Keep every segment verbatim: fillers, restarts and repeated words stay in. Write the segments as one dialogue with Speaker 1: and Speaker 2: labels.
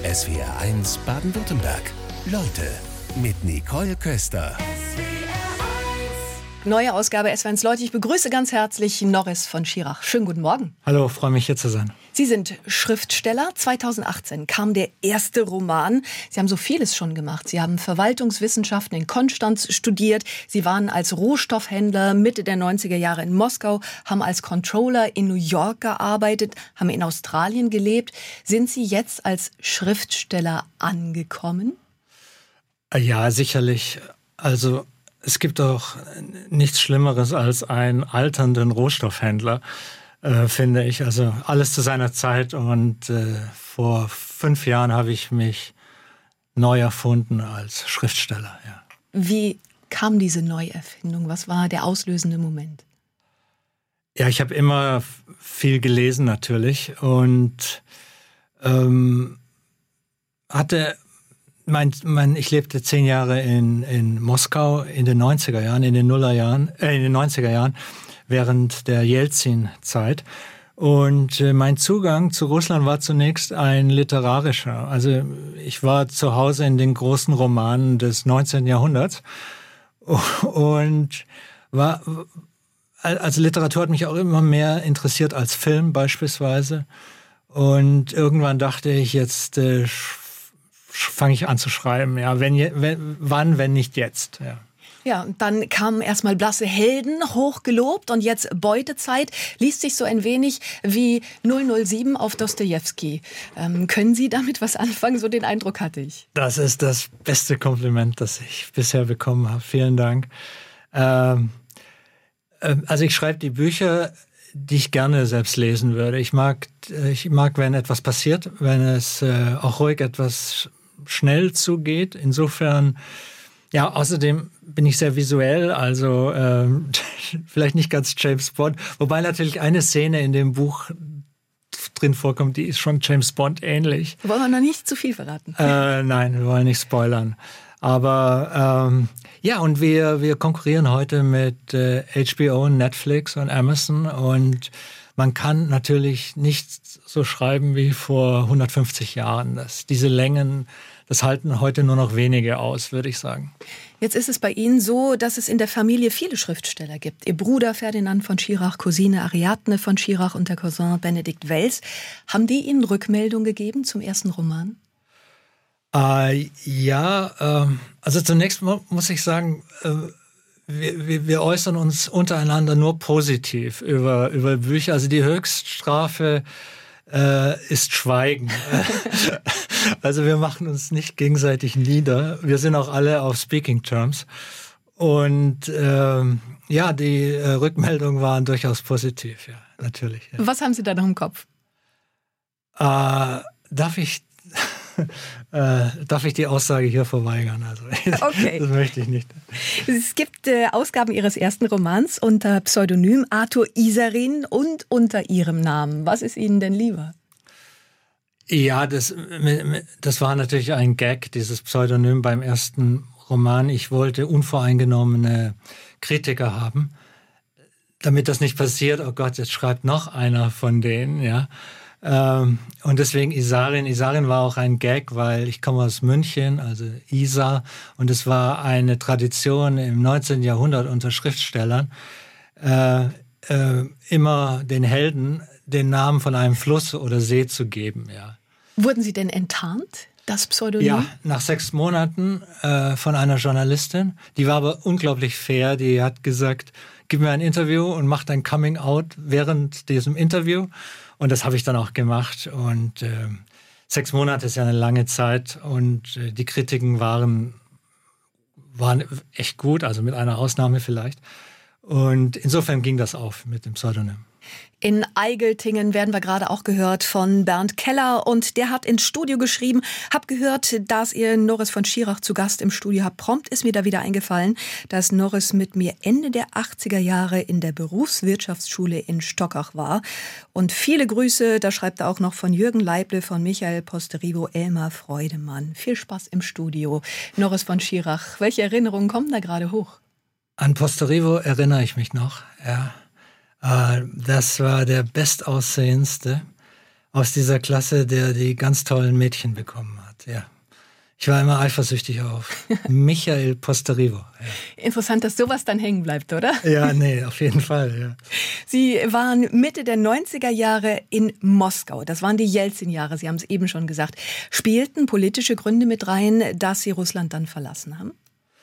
Speaker 1: S W R eins Baden-Württemberg. Leute mit Nicole Köster.
Speaker 2: Neue Ausgabe S W R eins Leute. Ich begrüße ganz herzlich Norris von Schirach. Schönen guten Morgen.
Speaker 3: Hallo, freue mich hier zu sein.
Speaker 2: Sie sind Schriftsteller. zweitausendachtzehn kam der erste Roman. Sie haben so vieles schon gemacht. Sie haben Verwaltungswissenschaften in Konstanz studiert. Sie waren als Rohstoffhändler Mitte der neunziger Jahre in Moskau, haben als Controller in New York gearbeitet, haben in Australien gelebt. Sind Sie jetzt als Schriftsteller angekommen?
Speaker 3: Ja, sicherlich. Also es gibt doch nichts Schlimmeres als einen alternden Rohstoffhändler, äh, finde ich. Also alles zu seiner Zeit. Und äh, vor fünf Jahren habe ich mich neu erfunden als Schriftsteller. Ja.
Speaker 2: Wie kam diese Neuerfindung? Was war der auslösende Moment?
Speaker 3: Ja, ich habe immer viel gelesen natürlich und ähm, hatte... Mein, mein, ich lebte zehn Jahre in, in Moskau in den neunziger Jahren, in den Nullerjahren, äh, in den neunziger Jahren, während der Jelzin-Zeit. Und äh, mein Zugang zu Russland war zunächst ein literarischer. Also ich war zu Hause in den großen Romanen des neunzehnten Jahrhunderts und war, also Literatur hat mich auch immer mehr interessiert als Film beispielsweise. Und irgendwann dachte ich, jetzt äh, fange ich an zu schreiben. Ja, wenn, wenn, wann, wenn nicht jetzt. Ja.
Speaker 2: Ja, und dann kamen erstmal Blasse Helden, hochgelobt, und jetzt Beutezeit. Liest sich so ein wenig wie null null sieben auf Dostojewski. Ähm, können Sie damit was anfangen? So den Eindruck hatte ich.
Speaker 3: Das ist das beste Kompliment, das ich bisher bekommen habe. Vielen Dank. Ähm, äh, also ich schreibe die Bücher, die ich gerne selbst lesen würde. Ich mag, ich mag, wenn etwas passiert, wenn es äh, auch ruhig etwas schnell zugeht. Insofern, ja, außerdem bin ich sehr visuell, also ähm, vielleicht nicht ganz James Bond, wobei natürlich eine Szene in dem Buch drin vorkommt, die ist schon James Bond ähnlich.
Speaker 2: Wollen wir noch nicht zu viel verraten?
Speaker 3: Äh, nein, wir wollen nicht spoilern. Aber ähm, ja, und wir, wir konkurrieren heute mit äh, H B O, Netflix und Amazon, und man kann natürlich nicht so schreiben wie vor hundertfünfzig Jahren. Das, diese Längen, das halten heute nur noch wenige aus, würde ich sagen.
Speaker 2: Jetzt ist es bei Ihnen so, dass es in der Familie viele Schriftsteller gibt. Ihr Bruder Ferdinand von Schirach, Cousine Ariadne von Schirach und der Cousin Benedikt Wells. Haben die Ihnen Rückmeldung gegeben zum ersten Roman?
Speaker 3: Äh, ja, äh, also zunächst muss ich sagen, äh, wir, wir, wir äußern uns untereinander nur positiv über, über Bücher. Also die Höchststrafe äh, ist Schweigen. Also wir machen uns nicht gegenseitig nieder. Wir sind auch alle auf Speaking Terms. Und ähm, ja, die äh, Rückmeldungen waren durchaus positiv, ja, natürlich. Ja.
Speaker 2: Was haben Sie da noch im Kopf?
Speaker 3: Äh, darf ich... Äh, darf ich die Aussage hier verweigern? Also,
Speaker 2: okay.
Speaker 3: Das möchte ich nicht.
Speaker 2: Es gibt äh, Ausgaben Ihres ersten Romans unter Pseudonym Arthur Isarin und unter Ihrem Namen. Was ist Ihnen denn lieber?
Speaker 3: Ja, das, das war natürlich ein Gag, dieses Pseudonym beim ersten Roman. Ich wollte unvoreingenommene Kritiker haben, damit das nicht passiert. Oh Gott, jetzt schreibt noch einer von denen, ja. Und deswegen Isarin. Isarin war auch ein Gag, weil ich komme aus München, also Isar, und es war eine Tradition im neunzehnten Jahrhundert unter Schriftstellern, äh, äh, immer den Helden den Namen von einem Fluss oder See zu geben. Ja.
Speaker 2: Wurden Sie denn enttarnt, das Pseudonym?
Speaker 3: Ja, nach sechs Monaten äh, von einer Journalistin. Die war aber unglaublich fair. Die hat gesagt, gib mir ein Interview und mach dein Coming Out während diesem Interview. Und das habe ich dann auch gemacht. Und äh, sechs Monate ist ja eine lange Zeit. Und äh, die Kritiken waren, waren echt gut, also mit einer Ausnahme vielleicht. Und insofern ging das auf mit dem Pseudonym.
Speaker 2: In Eigeltingen werden wir gerade auch gehört von Bernd Keller, und der hat ins Studio geschrieben, hab gehört, dass ihr Norris von Schirach zu Gast im Studio habt. Prompt ist mir da wieder eingefallen, dass Norris mit mir Ende der achtziger Jahre in der Berufswirtschaftsschule in Stockach war. Und viele Grüße, da schreibt er auch noch von Jürgen Leible, von Michael Posterivo, Elmar Freudemann. Viel Spaß im Studio. Norris von Schirach, welche Erinnerungen kommen da gerade hoch?
Speaker 3: An Posterivo erinnere ich mich noch, ja. Das war der bestaussehendste aus dieser Klasse, der die ganz tollen Mädchen bekommen hat, ja. Ich war immer eifersüchtig auf Michael Posterivo. Ja.
Speaker 2: Interessant, dass sowas dann hängen bleibt, oder?
Speaker 3: Ja, nee, auf jeden Fall, ja.
Speaker 2: Sie waren Mitte der neunziger Jahre in Moskau. Das waren die Jelzin-Jahre, Sie haben es eben schon gesagt. Spielten politische Gründe mit rein, dass Sie Russland dann verlassen haben?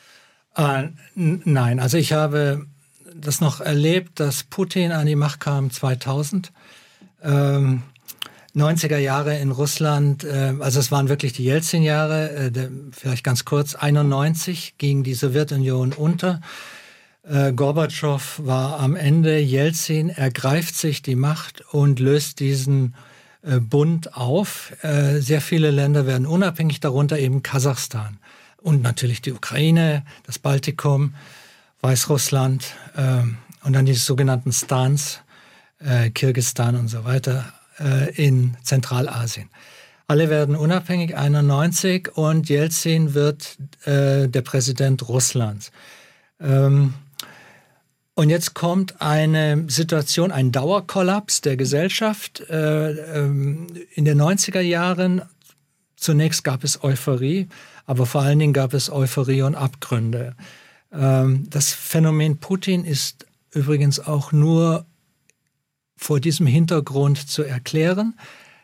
Speaker 3: Ah, n- nein, also ich habe das noch erlebt, dass Putin an die Macht kam zweitausend. Ähm, neunziger Jahre in Russland, äh, also es waren wirklich die Jelzin-Jahre, äh, der, vielleicht ganz kurz, einundneunzig ging die Sowjetunion unter. Äh, Gorbatschow war am Ende, Jelzin ergreift sich die Macht und löst diesen äh, Bund auf. Äh, sehr viele Länder werden unabhängig, darunter eben Kasachstan. Und natürlich die Ukraine, das Baltikum, Weißrussland äh, und dann die sogenannten Stans, äh, Kirgisistan und so weiter, in Zentralasien. Alle werden unabhängig, einundneunzig, und Jelzin wird äh, der Präsident Russlands. Ähm, und jetzt kommt eine Situation, ein Dauerkollaps der Gesellschaft. Äh, ähm, in den neunziger Jahren, zunächst gab es Euphorie, aber vor allen Dingen gab es Euphorie und Abgründe. Ähm, das Phänomen Putin ist übrigens auch nur vor diesem Hintergrund zu erklären.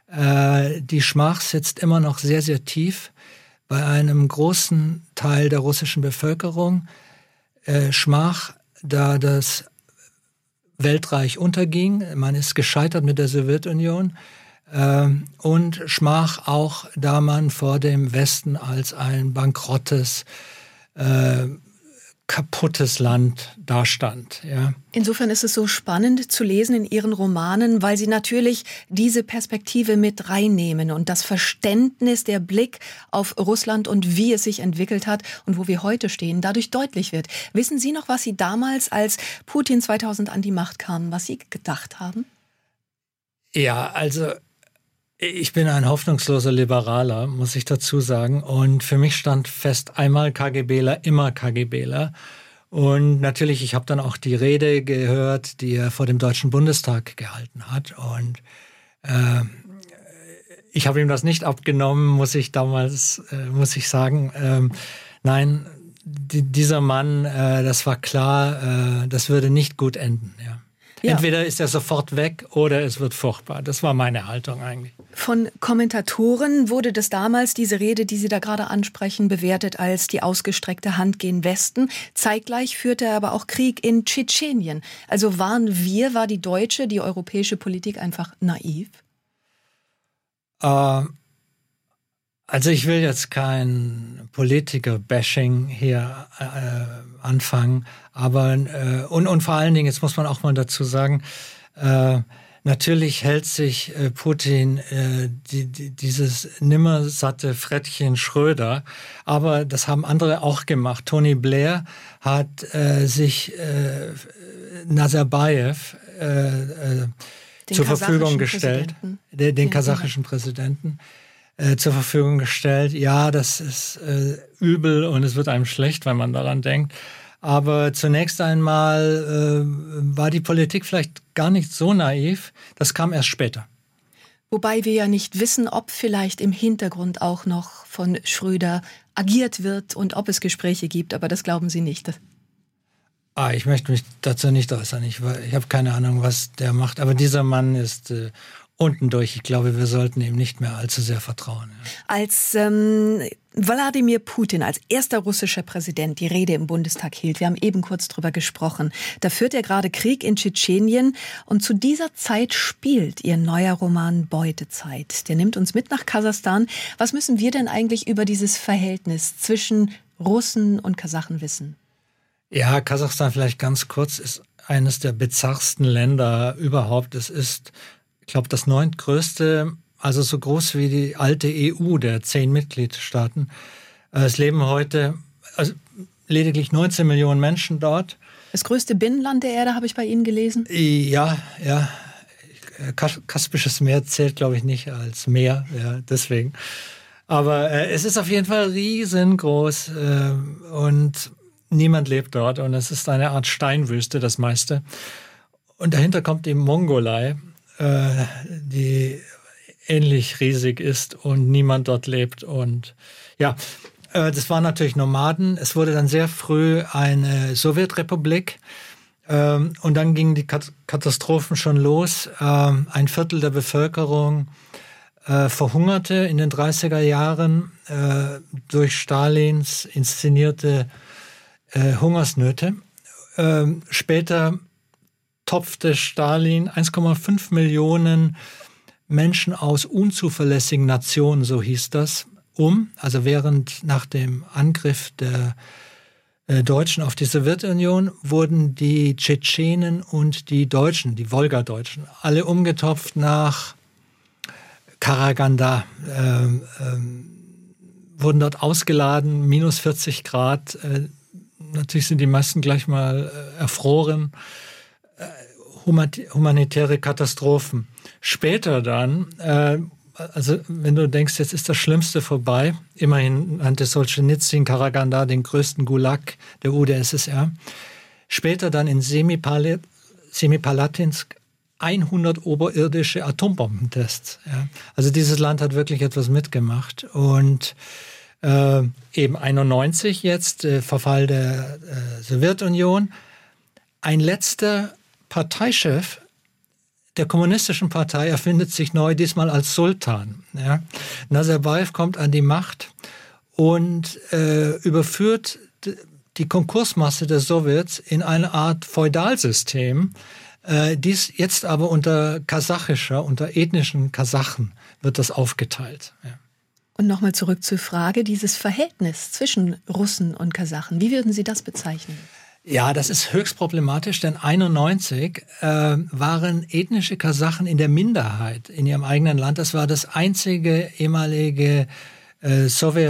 Speaker 3: Äh, die Schmach sitzt immer noch sehr, sehr tief bei einem großen Teil der russischen Bevölkerung. Äh, Schmach, da das Weltreich unterging, man ist gescheitert mit der Sowjetunion, äh, und Schmach auch, da man vor dem Westen als ein bankrottes, äh, kaputtes Land dastand. Ja.
Speaker 2: Insofern ist es so spannend zu lesen in Ihren Romanen, weil Sie natürlich diese Perspektive mit reinnehmen und das Verständnis, der Blick auf Russland und wie es sich entwickelt hat und wo wir heute stehen, dadurch deutlich wird. Wissen Sie noch, was Sie damals, als Putin zweitausend an die Macht kam, was Sie gedacht haben?
Speaker 3: Ja, also ich bin ein hoffnungsloser Liberaler, muss ich dazu sagen. Und für mich stand fest, einmal KGBler, immer KGBler. Und natürlich, ich habe dann auch die Rede gehört, die er vor dem Deutschen Bundestag gehalten hat. Und äh, ich habe ihm das nicht abgenommen, muss ich damals, äh, muss ich sagen. Ähm, nein, die, dieser Mann, äh, das war klar, äh, das würde nicht gut enden, ja. Ja. Entweder ist er sofort weg oder es wird furchtbar. Das war meine Haltung eigentlich.
Speaker 2: Von Kommentatoren wurde das damals, diese Rede, die Sie da gerade ansprechen, bewertet als die ausgestreckte Hand gen Westen. Zeitgleich führte er aber auch Krieg in Tschetschenien. Also waren wir, war die deutsche, die europäische Politik einfach naiv?
Speaker 3: Äh, also ich will jetzt kein Politiker-Bashing hier äh, anfangen, aber äh, und, und vor allen Dingen, jetzt muss man auch mal dazu sagen, äh, natürlich hält sich äh, Putin äh, die, die, dieses nimmersatte Frettchen Schröder, aber das haben andere auch gemacht. Tony Blair hat äh, sich äh, Nazarbayev äh, äh, zur Verfügung gestellt, den, den kasachischen Präsidenten. Äh, zur Verfügung gestellt. Ja, das ist äh, übel und es wird einem schlecht, wenn man daran denkt. Aber zunächst einmal äh, war die Politik vielleicht gar nicht so naiv. Das kam erst später.
Speaker 2: Wobei wir ja nicht wissen, ob vielleicht im Hintergrund auch noch von Schröder agiert wird und ob es Gespräche gibt. Aber das glauben Sie nicht.
Speaker 3: Ah, ich möchte mich dazu nicht äußern. Ich, ich habe keine Ahnung, was der macht. Aber dieser Mann ist äh, unten durch. Ich glaube, wir sollten ihm nicht mehr allzu sehr vertrauen. Ja.
Speaker 2: Als ähm, Wladimir Putin als erster russischer Präsident die Rede im Bundestag hielt, wir haben eben kurz drüber gesprochen, da führt er gerade Krieg in Tschetschenien und zu dieser Zeit spielt Ihr neuer Roman Beutezeit. Der nimmt uns mit nach Kasachstan. Was müssen wir denn eigentlich über dieses Verhältnis zwischen Russen und Kasachen wissen?
Speaker 3: Ja, Kasachstan vielleicht ganz kurz ist eines der bizarrsten Länder überhaupt. Es ist, ich glaube, das neuntgrößte, also so groß wie die alte E U der zehn Mitgliedstaaten. Es leben heute also lediglich neunzehn Millionen Menschen dort.
Speaker 2: Das größte Binnenland der Erde, habe ich bei Ihnen gelesen?
Speaker 3: Ja, ja. Kaspisches Meer zählt, glaube ich, nicht als Meer, ja, deswegen. Aber äh, es ist auf jeden Fall riesengroß äh, und niemand lebt dort und es ist eine Art Steinwüste, das meiste. Und dahinter kommt die Mongolei, äh, die ähnlich riesig ist und niemand dort lebt. Und ja, äh, das waren natürlich Nomaden. Es wurde dann sehr früh eine Sowjetrepublik. Ähm, und dann gingen die Kat- Katastrophen schon los. Ähm, ein Viertel der Bevölkerung äh, verhungerte in den dreißiger Jahren äh, durch Stalins inszenierte äh, Hungersnöte. Ähm, später topfte Stalin eins Komma fünf Millionen Menschen aus unzuverlässigen Nationen, so hieß das, um. Also während nach dem Angriff der äh, Deutschen auf die Sowjetunion wurden die Tschetschenen und die Deutschen, die Wolgadeutschen, alle umgetopft nach Karaganda, ähm, ähm, wurden dort ausgeladen, minus vierzig Grad. Äh, natürlich sind die meisten gleich mal äh, erfroren. Humanitäre Katastrophen. Später dann, äh, also wenn du denkst, jetzt ist das Schlimmste vorbei, immerhin nannte Solzhenitsyn Karaganda den größten Gulag der U d S S R. Später dann in Semipal- Semipalatinsk hundert oberirdische Atombombentests. Ja. Also dieses Land hat wirklich etwas mitgemacht. Und äh, eben einundneunzig jetzt, äh, Verfall der äh, Sowjetunion. Ein letzter Parteichef der kommunistischen Partei erfindet sich neu, diesmal als Sultan. Ja. Nazarbayev kommt an die Macht und äh, überführt die Konkursmasse der Sowjets in eine Art Feudalsystem, äh, dies jetzt aber unter kasachischer, unter ethnischen Kasachen wird das aufgeteilt. Ja.
Speaker 2: Und nochmal zurück zur Frage, dieses Verhältnis zwischen Russen und Kasachen, wie würden Sie das bezeichnen?
Speaker 3: Ja, das ist höchst problematisch, denn einundneunzig äh, waren ethnische Kasachen in der Minderheit in ihrem eigenen Land. Das war das einzige ehemalige äh,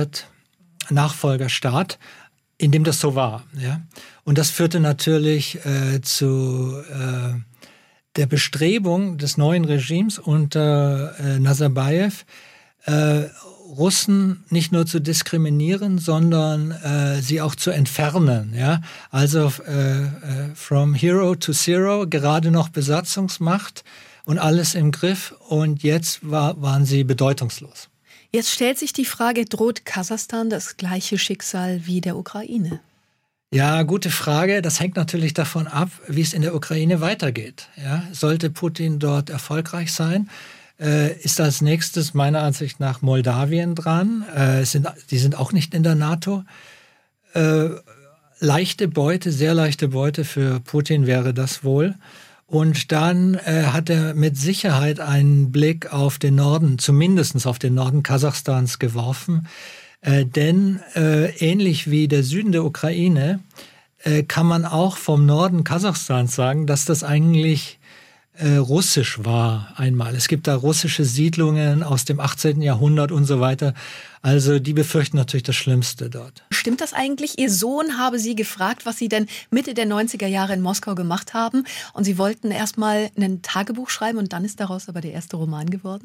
Speaker 3: Sowjet-Nachfolgerstaat, in dem das so war. Ja? Und das führte natürlich äh, zu äh, der Bestrebung des neuen Regimes unter äh, Nazarbayev, äh, Russen nicht nur zu diskriminieren, sondern äh, sie auch zu entfernen. Ja? Also äh, äh, from hero to zero, gerade noch Besatzungsmacht und alles im Griff. Und jetzt war, waren sie bedeutungslos.
Speaker 2: Jetzt stellt sich die Frage, droht Kasachstan das gleiche Schicksal wie der Ukraine?
Speaker 3: Ja, gute Frage. Das hängt natürlich davon ab, wie es in der Ukraine weitergeht. Ja? Sollte Putin dort erfolgreich sein, ist als nächstes meiner Ansicht nach Moldawien dran. Äh, sind, die sind auch nicht in der NATO. Äh, leichte Beute, sehr leichte Beute für Putin wäre das wohl. Und dann äh, hat er mit Sicherheit einen Blick auf den Norden, zumindest auf den Norden Kasachstans geworfen. Äh, denn äh, ähnlich wie der Süden der Ukraine äh, kann man auch vom Norden Kasachstans sagen, dass das eigentlich Äh, russisch war einmal. Es gibt da russische Siedlungen aus dem achtzehnten Jahrhundert und so weiter. Also die befürchten natürlich das Schlimmste dort.
Speaker 2: Stimmt das eigentlich? Ihr Sohn habe Sie gefragt, was Sie denn Mitte der neunziger Jahre in Moskau gemacht haben. Und Sie wollten erst mal ein Tagebuch schreiben und dann ist daraus aber der erste Roman geworden?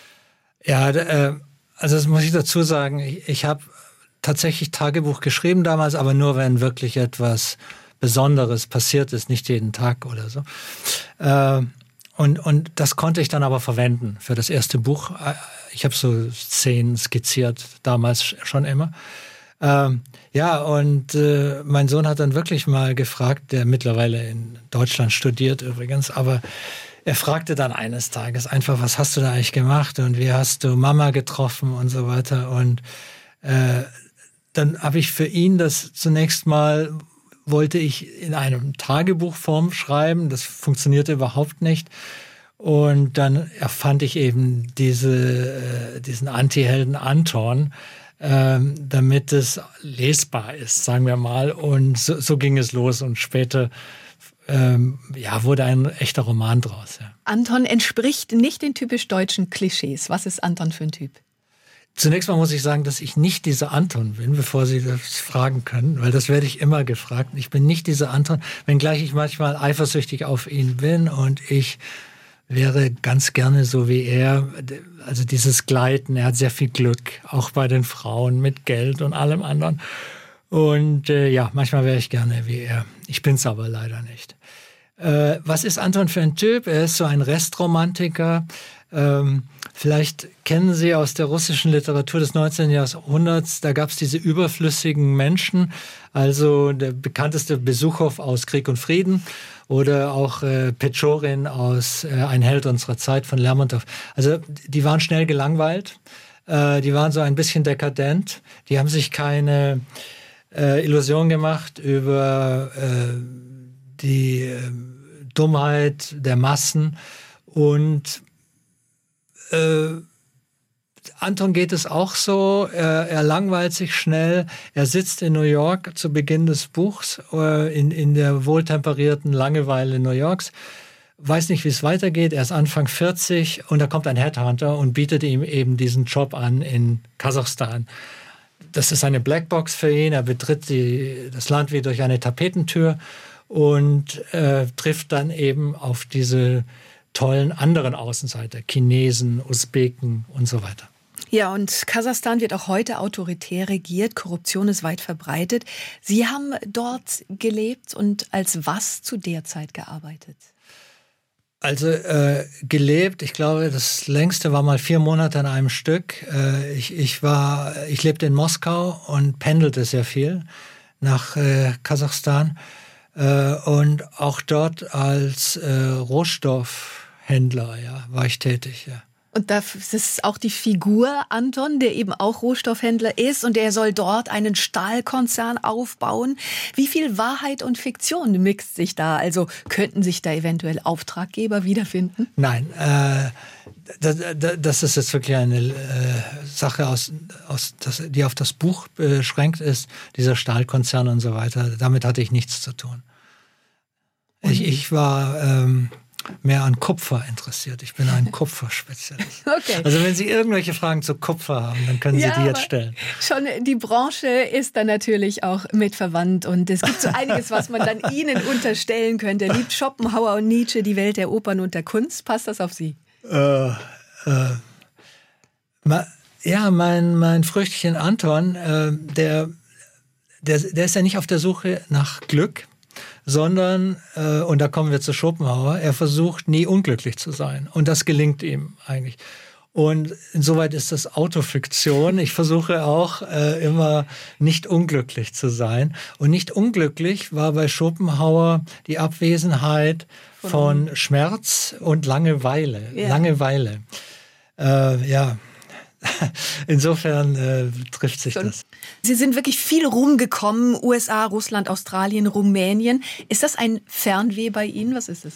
Speaker 3: Ja, äh, also das muss ich dazu sagen. Ich, ich habe tatsächlich Tagebuch geschrieben damals, aber nur, wenn wirklich etwas Besonderes passiert ist, nicht jeden Tag oder so. Äh, Und, und das konnte ich dann aber verwenden für das erste Buch. Ich habe so Szenen skizziert, damals schon immer. Ähm, ja, und äh, mein Sohn hat dann wirklich mal gefragt, der mittlerweile in Deutschland studiert übrigens, aber er fragte dann eines Tages einfach, was hast du da eigentlich gemacht und wie hast du Mama getroffen und so weiter. Und äh, dann habe ich für ihn das zunächst mal, wollte ich in einem Tagebuchform schreiben. Das funktionierte überhaupt nicht. Und dann erfand ich eben diese, äh, diesen Antihelden Anton, ähm, damit es lesbar ist, sagen wir mal. Und so, so ging es los. Und später ähm, ja, wurde ein echter Roman draus. Ja.
Speaker 2: Anton entspricht nicht den typisch deutschen Klischees. Was ist Anton für ein Typ?
Speaker 3: Zunächst mal muss ich sagen, dass ich nicht dieser Anton bin, bevor Sie das fragen können, weil das werde ich immer gefragt. Ich bin nicht dieser Anton, wenngleich ich manchmal eifersüchtig auf ihn bin und ich wäre ganz gerne so wie er. Also dieses Gleiten, er hat sehr viel Glück, auch bei den Frauen mit Geld und allem anderen. Und äh, ja, manchmal wäre ich gerne wie er. Ich bin's aber leider nicht. Äh, was ist Anton für ein Typ? Er ist so ein Restromantiker, ähm, Vielleicht kennen Sie aus der russischen Literatur des neunzehnten. Jahrhunderts, da gab es diese überflüssigen Menschen, also der bekannteste Besuchow aus Krieg und Frieden oder auch äh, Pechorin aus äh, Ein Held unserer Zeit von Lermontow. Also die waren schnell gelangweilt, äh, die waren so ein bisschen dekadent, die haben sich keine äh, Illusion gemacht über äh, die äh, Dummheit der Massen. Und äh, Anton geht es auch so, er, er langweilt sich schnell, er sitzt in New York zu Beginn des Buchs, äh, in, in der wohltemperierten Langeweile New Yorks, weiß nicht, wie es weitergeht, er ist Anfang vierzig und da kommt ein Headhunter und bietet ihm eben diesen Job an in Kasachstan. Das ist eine Blackbox für ihn, er betritt die, das Land wie durch eine Tapetentür und äh, trifft dann eben auf diese tollen anderen Außenseiter, Chinesen, Usbeken und so weiter.
Speaker 2: Ja, und Kasachstan wird auch heute autoritär regiert, Korruption ist weit verbreitet. Sie haben dort gelebt und als was zu der Zeit gearbeitet?
Speaker 3: Also äh, gelebt, ich glaube, das längste war mal vier Monate an einem Stück. Äh, ich, ich, war, ich lebte in Moskau und pendelte sehr viel nach äh, Kasachstan. Äh, und auch dort als äh, Rohstoffhändler ja, war ich tätig, ja.
Speaker 2: Und das ist auch die Figur Anton, der eben auch Rohstoffhändler ist und der soll dort einen Stahlkonzern aufbauen. Wie viel Wahrheit und Fiktion mixt sich da? Also könnten sich da eventuell Auftraggeber wiederfinden?
Speaker 3: Nein, äh, das, das ist jetzt wirklich eine äh, Sache, aus, aus, das, die auf das Buch beschränkt ist, dieser Stahlkonzern und so weiter. Damit hatte ich nichts zu tun. Ich, ich war... Ähm, mehr an Kupfer interessiert. Ich bin ein Kupferspezialist.
Speaker 2: Okay.
Speaker 3: Also wenn Sie irgendwelche Fragen zu Kupfer haben, dann können Sie
Speaker 2: ja,
Speaker 3: die jetzt stellen.
Speaker 2: Schon die Branche ist dann natürlich auch mit verwandt und es gibt so einiges, was man dann Ihnen unterstellen könnte. Liebt Schopenhauer und Nietzsche die Welt der Opern und der Kunst? Passt das auf Sie?
Speaker 3: Äh, äh, ma, ja, mein, mein Früchtchen Anton, äh, der, der, der ist ja nicht auf der Suche nach Glück, sondern, äh, und da kommen wir zu Schopenhauer, er versucht nie unglücklich zu sein. Und das gelingt ihm eigentlich. Und insoweit ist das Autofiktion. Ich versuche auch äh, immer nicht unglücklich zu sein. Und nicht unglücklich war bei Schopenhauer die Abwesenheit von, von Schmerz und Langeweile. Ja. Langeweile. Äh, ja. Insofern äh, trifft sich das.
Speaker 2: Sie sind wirklich viel rumgekommen, U S A, Russland, Australien, Rumänien. Ist das ein Fernweh bei Ihnen? Was ist es?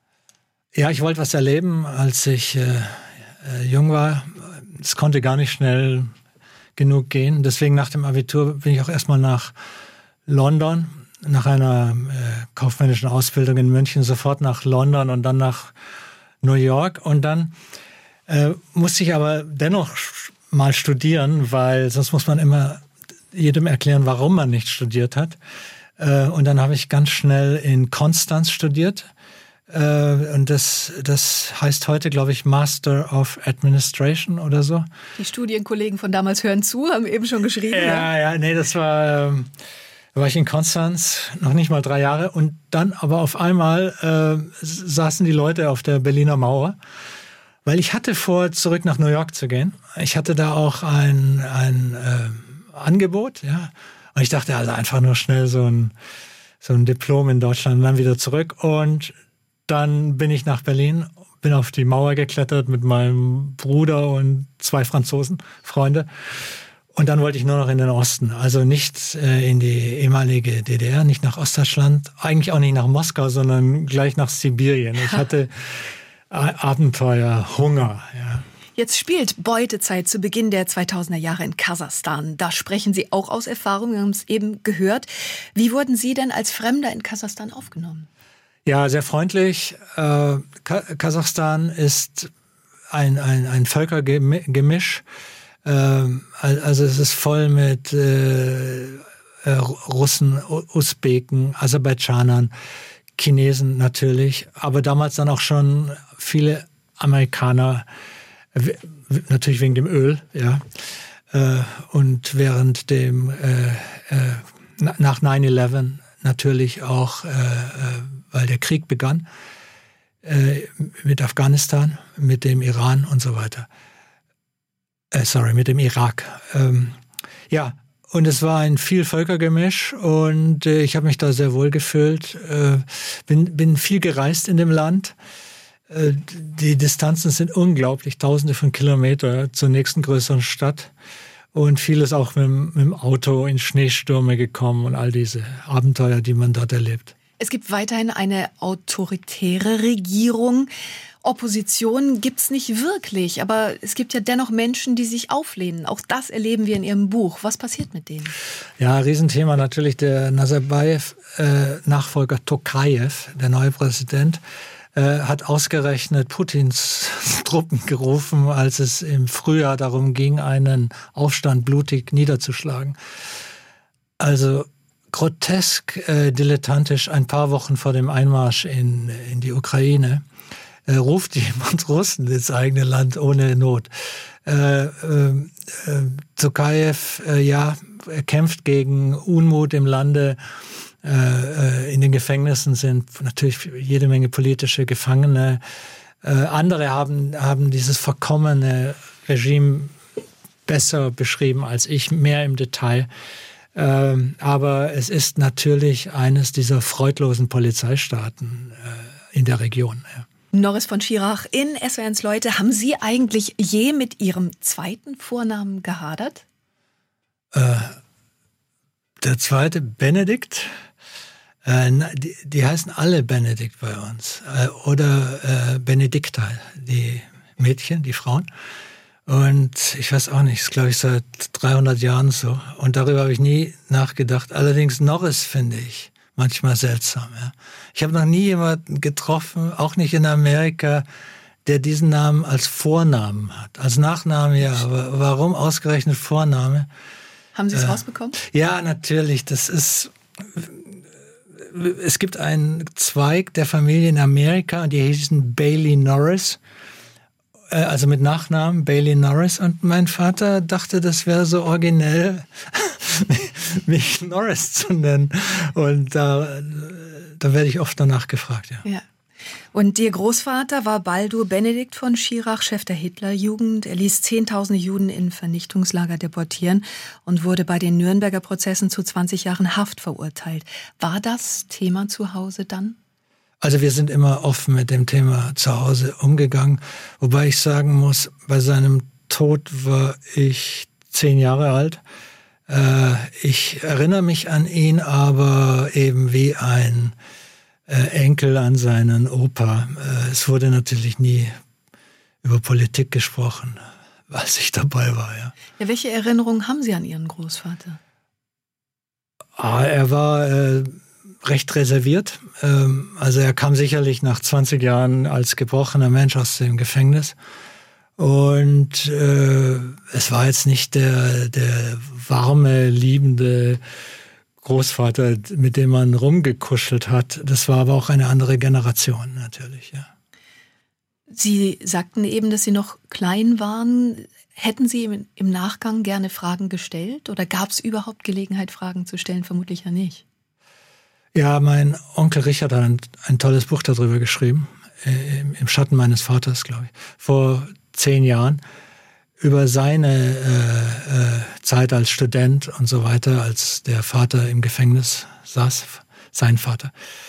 Speaker 3: Ja, ich wollte was erleben, als ich äh, äh, jung war. Es konnte gar nicht schnell genug gehen. Deswegen nach dem Abitur bin ich auch erstmal nach London, nach einer äh, kaufmännischen Ausbildung in München, sofort nach London und dann nach New York. Und dann Äh, musste ich aber dennoch mal studieren, weil sonst muss man immer jedem erklären, warum man nicht studiert hat. Äh, und dann habe ich ganz schnell in Konstanz studiert. Äh, und das, das heißt heute, glaube ich, Master of Administration oder so.
Speaker 2: Die Studienkollegen von damals hören zu, haben eben schon geschrieben.
Speaker 3: Ja, ja, ja nee, das war... Ähm, Da war ich in Konstanz, noch nicht mal drei Jahre. Und dann aber auf einmal äh, saßen die Leute auf der Berliner Mauer. Weil ich hatte vor, zurück nach New York zu gehen. Ich hatte da auch ein, ein äh, Angebot, ja. Und ich dachte also einfach nur schnell so ein, so ein Diplom in Deutschland und dann wieder zurück. Und dann bin ich nach Berlin, bin auf die Mauer geklettert mit meinem Bruder und zwei Franzosen, Freunde. Und dann wollte ich nur noch in den Osten. Also nicht äh, in die ehemalige D D R, nicht nach Ostdeutschland, eigentlich auch nicht nach Moskau, sondern gleich nach Sibirien. Ich hatte Abenteuer, Hunger, ja.
Speaker 2: Jetzt spielt Beutezeit zu Beginn der zweitausender Jahre in Kasachstan. Da sprechen Sie auch aus Erfahrung, wir haben es eben gehört. Wie wurden Sie denn als Fremder in Kasachstan aufgenommen?
Speaker 3: Ja, sehr freundlich. Äh, Kasachstan ist ein, ein, ein Völkergemisch. Äh, also es ist voll mit äh, Russen, Usbeken, Aserbaidschanern, Chinesen natürlich, aber damals dann auch schon viele Amerikaner, natürlich wegen dem Öl, ja. Und während dem, nach neun elf natürlich auch, weil der Krieg begann. äh, mit Afghanistan, mit dem Iran und so weiter. Äh, sorry, mit dem Irak. Ähm, ja, und es war ein Vielvölkergemisch und äh, ich habe mich da sehr wohl gefühlt. Äh, bin, bin viel gereist in dem Land. Äh, die Distanzen sind unglaublich, tausende von Kilometern zur nächsten größeren Stadt. Und vieles auch mit, mit dem Auto in Schneestürme gekommen und all diese Abenteuer, die man dort erlebt.
Speaker 2: Es gibt weiterhin eine autoritäre Regierung. Opposition gibt's nicht wirklich, aber es gibt ja dennoch Menschen, die sich auflehnen. Auch das erleben wir in Ihrem Buch. Was passiert mit denen?
Speaker 3: Ja, Riesenthema natürlich der Nazarbayev-Nachfolger äh, Tokayev, der neue Präsident, äh, hat ausgerechnet Putins Truppen gerufen, als es im Frühjahr darum ging, einen Aufstand blutig niederzuschlagen. Also grotesk, äh, dilettantisch, ein paar Wochen vor dem Einmarsch in, in die Ukraine, äh, ruft jemand Russen ins eigene Land ohne Not. Äh, äh, äh, Tokayev, äh, ja, er kämpft gegen Unmut im Lande. Äh, in den Gefängnissen sind natürlich jede Menge politische Gefangene. Äh, andere haben, haben dieses verkommene Regime besser beschrieben als ich, mehr im Detail. Ähm, aber es ist natürlich eines dieser freudlosen Polizeistaaten äh, in der Region. Ja.
Speaker 2: Norris von Schirach in S W R eins Leute. Haben Sie eigentlich je mit Ihrem zweiten Vornamen gehadert?
Speaker 3: Äh, der zweite, Benedikt, äh, die, die heißen alle Benedikt bei uns. Äh, oder äh, Benedikta, die Mädchen, die Frauen. Und ich weiß auch nicht, ist glaube ich seit dreihundert Jahren so. Und darüber habe ich nie nachgedacht. Allerdings Norris finde ich manchmal seltsam. Ja. Ich habe noch nie jemanden getroffen, auch nicht in Amerika, der diesen Namen als Vornamen hat. Als Nachname ja, aber warum ausgerechnet Vorname?
Speaker 2: Haben Sie es
Speaker 3: äh,
Speaker 2: rausbekommen?
Speaker 3: Ja, natürlich. Das ist. Es gibt einen Zweig der Familie in Amerika und die hießen Bailey Norris. Also mit Nachnamen Bailey Norris, und mein Vater dachte, das wäre so originell, mich Norris zu nennen. Und da, da werde ich oft danach gefragt. Ja.
Speaker 2: Ja. Und Ihr Großvater war Baldur Benedikt von Schirach, Chef der Hitlerjugend. Er ließ Zehntausende Juden in Vernichtungslager deportieren und wurde bei den Nürnberger Prozessen zu zwanzig Jahren Haft verurteilt. War das Thema zu Hause dann?
Speaker 3: Also wir sind immer offen mit dem Thema zu Hause umgegangen, wobei ich sagen muss, bei seinem Tod war ich zehn Jahre alt. Äh, ich erinnere mich an ihn aber eben wie ein äh, Enkel an seinen Opa. Äh, es wurde natürlich nie über Politik gesprochen, als ich dabei war. Ja.
Speaker 2: Ja, welche Erinnerungen haben Sie an Ihren Großvater?
Speaker 3: Ah, er war Äh, recht reserviert. Also er kam sicherlich nach zwanzig Jahren als gebrochener Mensch aus dem Gefängnis. Und äh, es war jetzt nicht der, der warme, liebende Großvater, mit dem man rumgekuschelt hat. Das war aber auch eine andere Generation natürlich, ja.
Speaker 2: Sie sagten eben, dass Sie noch klein waren. Hätten Sie im, im Nachgang gerne Fragen gestellt? Oder gab es überhaupt Gelegenheit, Fragen zu stellen? Vermutlich ja nicht.
Speaker 3: Ja, mein Onkel Richard hat ein, ein tolles Buch darüber geschrieben, äh, im Schatten meines Vaters, glaube ich, vor zehn Jahren, über seine äh, äh, Zeit als Student und so weiter, als der Vater im Gefängnis saß, sein Vater.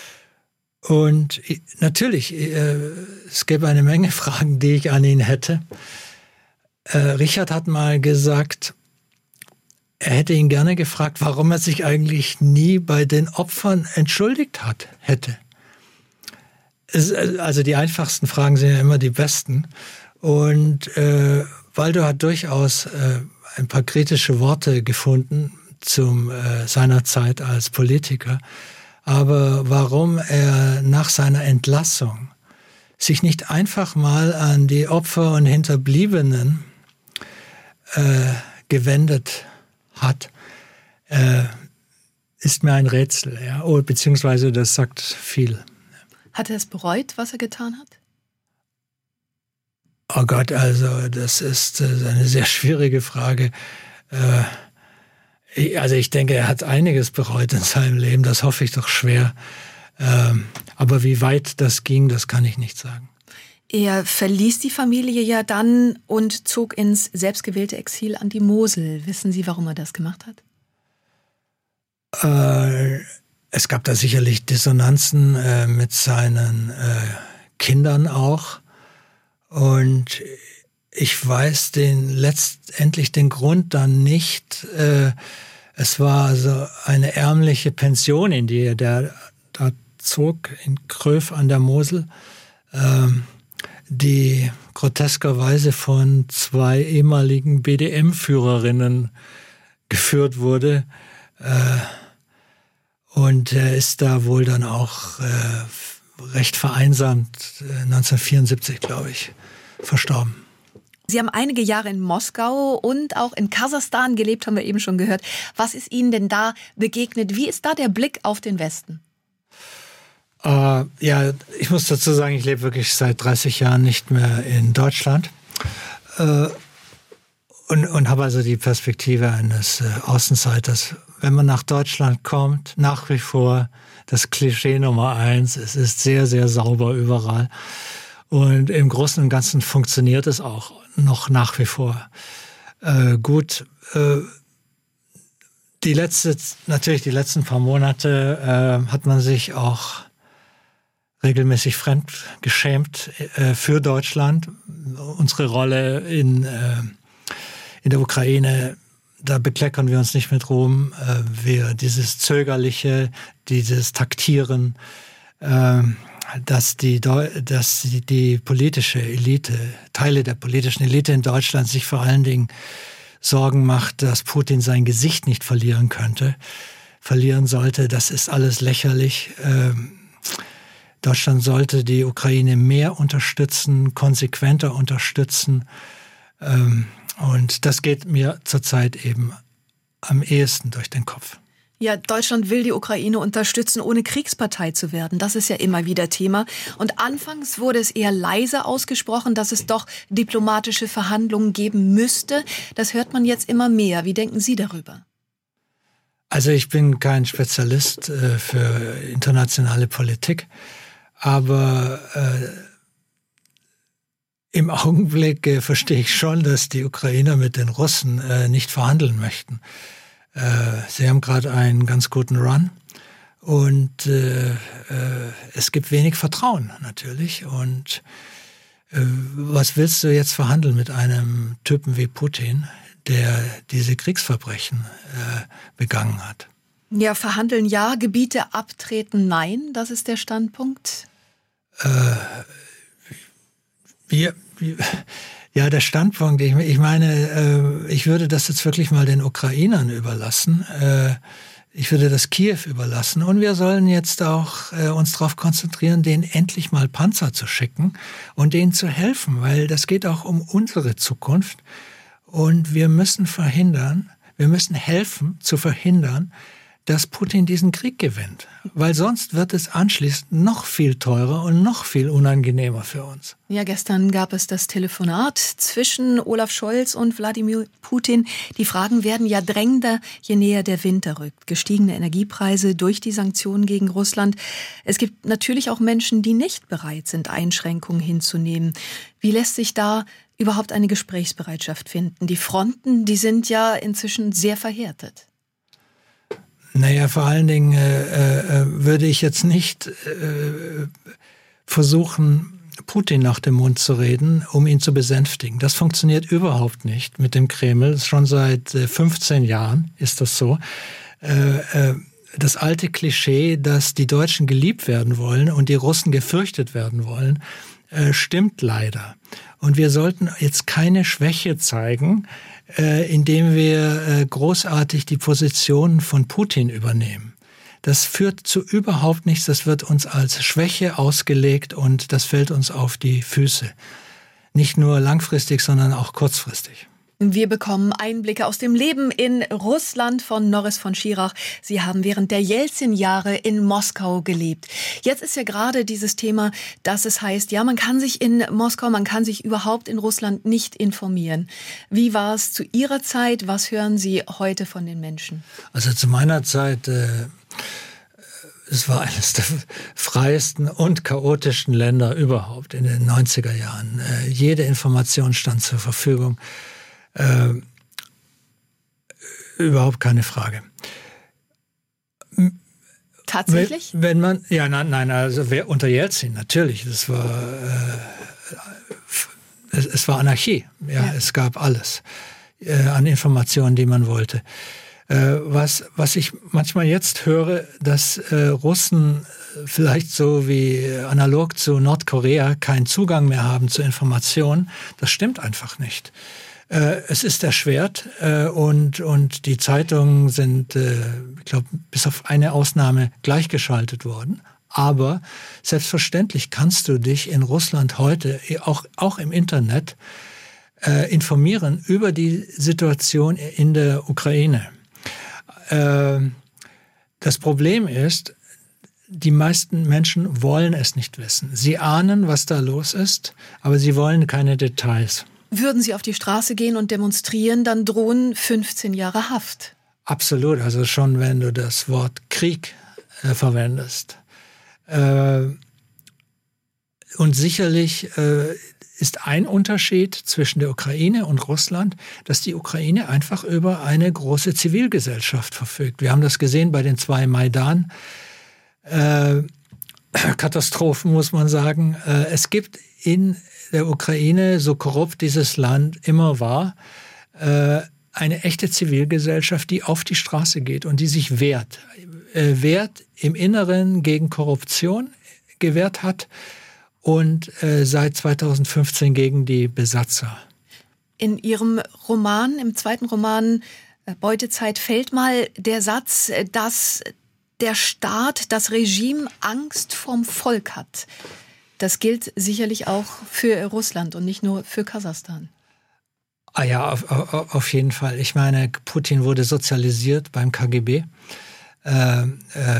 Speaker 3: Und ich, natürlich, äh, es gäbe eine Menge Fragen, die ich an ihn hätte. Äh, Richard hat mal gesagt, er hätte ihn gerne gefragt, warum er sich eigentlich nie bei den Opfern entschuldigt hat, hätte. Es, also die einfachsten Fragen sind ja immer die besten. Und äh, Baldur hat durchaus äh, ein paar kritische Worte gefunden zu äh, seiner Zeit als Politiker. Aber warum er nach seiner Entlassung sich nicht einfach mal an die Opfer und Hinterbliebenen äh, gewendet hat, äh, ist mir ein Rätsel, ja, oh, beziehungsweise das sagt viel.
Speaker 2: Hat er es bereut, was er getan hat?
Speaker 3: Oh Gott, also das ist äh, eine sehr schwierige Frage. Äh, ich, also ich denke, er hat einiges bereut in seinem Leben, das hoffe ich doch schwer. Ähm, aber wie weit das ging, das kann ich nicht sagen.
Speaker 2: Er verließ die Familie ja dann und zog ins selbstgewählte Exil an die Mosel. Wissen Sie, warum er das gemacht hat?
Speaker 3: Äh, es gab da sicherlich Dissonanzen äh, mit seinen äh, Kindern auch. Und ich weiß den letztendlich den Grund dann nicht. Äh, es war also eine ärmliche Pension, in die er da, da zog, in Kröv an der Mosel, äh, die groteskerweise von zwei ehemaligen B D M-Führerinnen geführt wurde. Äh, und er ist da wohl dann auch äh, recht vereinsamt, äh, neunzehnhundertvierundsiebzig, glaube ich, verstorben.
Speaker 2: Sie haben einige Jahre in Moskau und auch in Kasachstan gelebt, haben wir eben schon gehört. Was ist Ihnen denn da begegnet? Wie ist da der Blick auf den Westen?
Speaker 3: Uh, ja, ich muss dazu sagen, ich lebe wirklich seit dreißig Jahren nicht mehr in Deutschland uh, und, und habe also die Perspektive eines uh, Außenseiters. Wenn man nach Deutschland kommt, nach wie vor das Klischee Nummer eins, es ist sehr, sehr sauber überall und im Großen und Ganzen funktioniert es auch noch nach wie vor. Uh, gut, uh, die letzte, natürlich die letzten paar Monate uh, hat man sich auch regelmäßig fremdgeschämt äh, für Deutschland. Unsere Rolle in, äh, in der Ukraine, da bekleckern wir uns nicht mit Ruhm. Äh, wir dieses Zögerliche, dieses Taktieren, äh, dass, die, dass die, die politische Elite, Teile der politischen Elite in Deutschland sich vor allen Dingen Sorgen macht, dass Putin sein Gesicht nicht verlieren könnte, verlieren sollte. Das ist alles lächerlich. Äh, Deutschland sollte die Ukraine mehr unterstützen, konsequenter unterstützen. Und das geht mir zurzeit eben am ehesten durch den Kopf.
Speaker 2: Ja, Deutschland will die Ukraine unterstützen, ohne Kriegspartei zu werden. Das ist ja immer wieder Thema. Und anfangs wurde es eher leise ausgesprochen, dass es doch diplomatische Verhandlungen geben müsste. Das hört man jetzt immer mehr. Wie denken Sie darüber?
Speaker 3: Also ich bin kein Spezialist äh, für internationale Politik. Aber äh, im Augenblick äh, verstehe ich schon, dass die Ukrainer mit den Russen äh, nicht verhandeln möchten. Äh, sie haben gerade einen ganz guten Run und äh, äh, es gibt wenig Vertrauen natürlich. Und äh, was willst du jetzt verhandeln mit einem Typen wie Putin, der diese Kriegsverbrechen äh, begangen hat?
Speaker 2: Ja, verhandeln ja, Gebiete abtreten nein, das ist der Standpunkt.
Speaker 3: Äh, wir, wir, ja, der Standpunkt, ich, ich meine, äh, ich würde das jetzt wirklich mal den Ukrainern überlassen. Äh, ich würde das Kiew überlassen und wir sollen jetzt auch äh, uns darauf konzentrieren, denen endlich mal Panzer zu schicken und denen zu helfen, weil das geht auch um unsere Zukunft und wir müssen verhindern, wir müssen helfen zu verhindern, dass Putin diesen Krieg gewinnt. Weil sonst wird es anschließend noch viel teurer und noch viel unangenehmer für uns.
Speaker 2: Ja, gestern gab es das Telefonat zwischen Olaf Scholz und Wladimir Putin. Die Fragen werden ja drängender, je näher der Winter rückt. Gestiegene Energiepreise durch die Sanktionen gegen Russland. Es gibt natürlich auch Menschen, die nicht bereit sind, Einschränkungen hinzunehmen. Wie lässt sich da überhaupt eine Gesprächsbereitschaft finden? Die Fronten, die sind ja inzwischen sehr verhärtet.
Speaker 3: Naja, vor allen Dingen äh, äh, würde ich jetzt nicht äh, versuchen, Putin nach dem Mund zu reden, um ihn zu besänftigen. Das funktioniert überhaupt nicht mit dem Kreml. Schon seit äh, fünfzehn Jahren ist das so. Äh, äh, das alte Klischee, dass die Deutschen geliebt werden wollen und die Russen gefürchtet werden wollen, äh, stimmt leider. Und wir sollten jetzt keine Schwäche zeigen, äh, indem wir äh, großartig die Position von Putin übernehmen. Das führt zu überhaupt nichts, das wird uns als Schwäche ausgelegt und das fällt uns auf die Füße. Nicht nur langfristig, sondern auch kurzfristig.
Speaker 2: Wir bekommen Einblicke aus dem Leben in Russland von Norris von Schirach. Sie haben während der Jelzin-Jahre in Moskau gelebt. Jetzt ist ja gerade dieses Thema, dass es heißt, ja, man kann sich in Moskau, man kann sich überhaupt in Russland nicht informieren. Wie war es zu Ihrer Zeit? Was hören Sie heute von den Menschen?
Speaker 3: Also zu meiner Zeit äh, es war eines der freiesten und chaotischsten Länder überhaupt in den neunziger Jahren. Äh, jede Information stand zur Verfügung. Äh, überhaupt keine Frage.
Speaker 2: Tatsächlich?
Speaker 3: Wenn, wenn man, ja, nein, nein, also wer, unter Jelzin natürlich. Das war, äh, es, es war Anarchie. Ja, ja, es gab alles äh, an Informationen, die man wollte. Äh, was, was ich manchmal jetzt höre, dass äh, Russen vielleicht so wie analog zu Nordkorea keinen Zugang mehr haben zu Informationen, das stimmt einfach nicht. Äh, es ist erschwert äh, und, und die Zeitungen sind, äh, ich glaube, bis auf eine Ausnahme gleichgeschaltet worden. Aber selbstverständlich kannst du dich in Russland heute, auch, auch im Internet, äh, informieren über die Situation in der Ukraine. Äh, das Problem ist, die meisten Menschen wollen es nicht wissen. Sie ahnen, was da los ist, aber sie wollen keine Details.
Speaker 2: Würden Sie auf die Straße gehen und demonstrieren, dann drohen fünfzehn Jahre Haft.
Speaker 3: Absolut, also schon wenn du das Wort Krieg äh, verwendest. Äh, und sicherlich äh, ist ein Unterschied zwischen der Ukraine und Russland, dass die Ukraine einfach über eine große Zivilgesellschaft verfügt. Wir haben das gesehen bei den zwei Maidan äh, Katastrophen, muss man sagen. Äh, es gibt in der Ukraine, so korrupt dieses Land immer war, äh, eine echte Zivilgesellschaft, die auf die Straße geht und die sich wehrt. Äh, wehrt im Inneren gegen Korruption, gewehrt hat und äh, seit zweitausendfünfzehn gegen die Besatzer.
Speaker 2: In Ihrem Roman, im zweiten Roman äh, Beutezeit, fällt mal der Satz, äh, dass der Staat, das Regime Angst vorm Volk hat. Das gilt sicherlich auch für Russland und nicht nur für Kasachstan.
Speaker 3: Ah ja, auf, auf, auf jeden Fall. Ich meine, Putin wurde sozialisiert beim K G B äh, äh,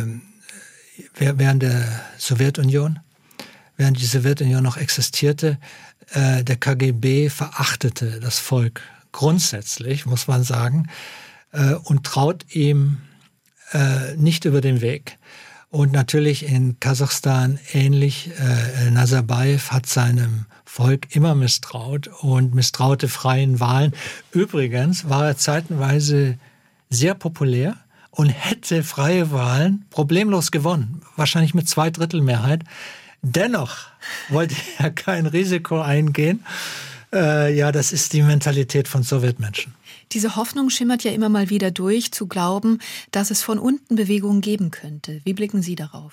Speaker 3: während der Sowjetunion, während die Sowjetunion noch existierte. Äh, der K G B verachtete das Volk grundsätzlich, muss man sagen, äh, und traut ihm äh, nicht über den Weg. Und natürlich in Kasachstan ähnlich. Äh, Nazarbayev hat seinem Volk immer misstraut und misstraute freien Wahlen. Übrigens war er zeitenweise sehr populär und hätte freie Wahlen problemlos gewonnen. Wahrscheinlich mit Zweidrittelmehrheit. Dennoch wollte er kein Risiko eingehen. Äh, ja, das ist die Mentalität von Sowjetmenschen.
Speaker 2: Diese Hoffnung schimmert ja immer mal wieder durch, zu glauben, dass es von unten Bewegungen geben könnte. Wie blicken Sie darauf?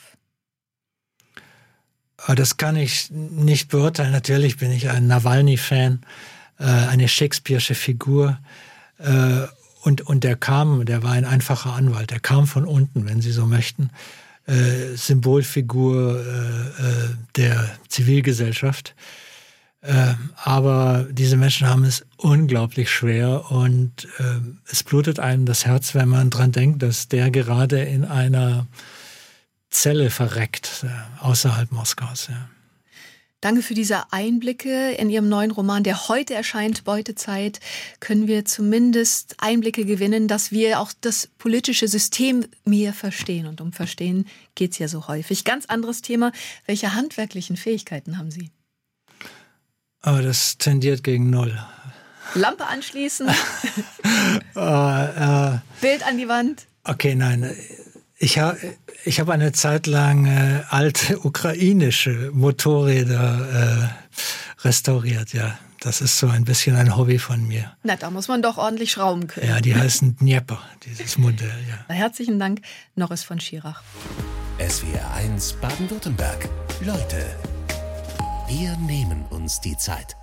Speaker 3: Das kann ich nicht beurteilen. Natürlich bin ich ein Nawalny-Fan, eine Shakespeare'sche Figur. Und, und der kam, der war ein einfacher Anwalt. Der kam von unten, wenn Sie so möchten. Symbolfigur der Zivilgesellschaft. Äh, aber diese Menschen haben es unglaublich schwer und äh, es blutet einem das Herz, wenn man dran denkt, dass der gerade in einer Zelle verreckt, äh, außerhalb Moskaus. Ja.
Speaker 2: Danke für diese Einblicke. In Ihrem neuen Roman, der heute erscheint, Beutezeit, können wir zumindest Einblicke gewinnen, dass wir auch das politische System mehr verstehen. Und um Verstehen geht es ja so häufig. Ganz anderes Thema. Welche handwerklichen Fähigkeiten haben Sie?
Speaker 3: Aber das tendiert gegen Null.
Speaker 2: Lampe anschließen.
Speaker 3: uh, uh,
Speaker 2: Bild an die Wand.
Speaker 3: Okay, nein. Ich habe ich hab eine Zeit lang äh, alte ukrainische Motorräder äh, restauriert, ja. Das ist so ein bisschen ein Hobby von mir.
Speaker 2: Na, da muss man doch ordentlich schrauben können.
Speaker 3: Ja, die heißen Dnieper, dieses Modell, ja.
Speaker 2: Na, herzlichen Dank, Norris von Schirach.
Speaker 1: S W R eins Baden-Württemberg. Leute, wir nehmen uns die Zeit.